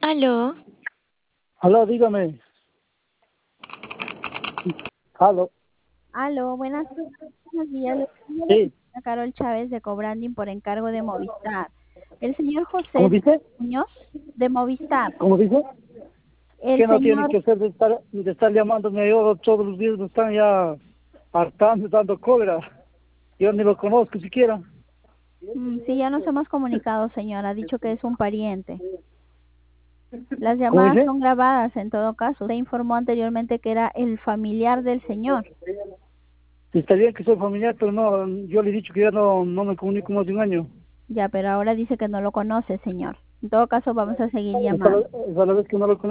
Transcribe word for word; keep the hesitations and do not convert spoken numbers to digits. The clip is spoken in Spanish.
Aló. Aló, dígame. Aló. Aló, buenas, buenos días. Le llamo de la Sí. oficina Carol Chávez de Cobranding por encargo de Movistar. El señor ¿Cómo José dice? Muñoz de Movistar. ¿Cómo dice? El Que no tiene señor, que ser de estar, de estar llamándome yo todos los días, me están ya hartando, dando cólera. Yo ni lo conozco siquiera. mm, sí, ya nos hemos comunicado, señor. Ha dicho que es un pariente. Las ¿Cómo llamadas dice? son grabadas en todo caso. Usted informó anteriormente que era el familiar del señor. Está bien que soy familiar, pero no, yo le he dicho que ya no, no me comunico más de un año. Ya, pero ahora dice que no lo conoce, señor. En todo caso, vamos a seguir Hasta la, llamando. hasta la vez que no lo conozco.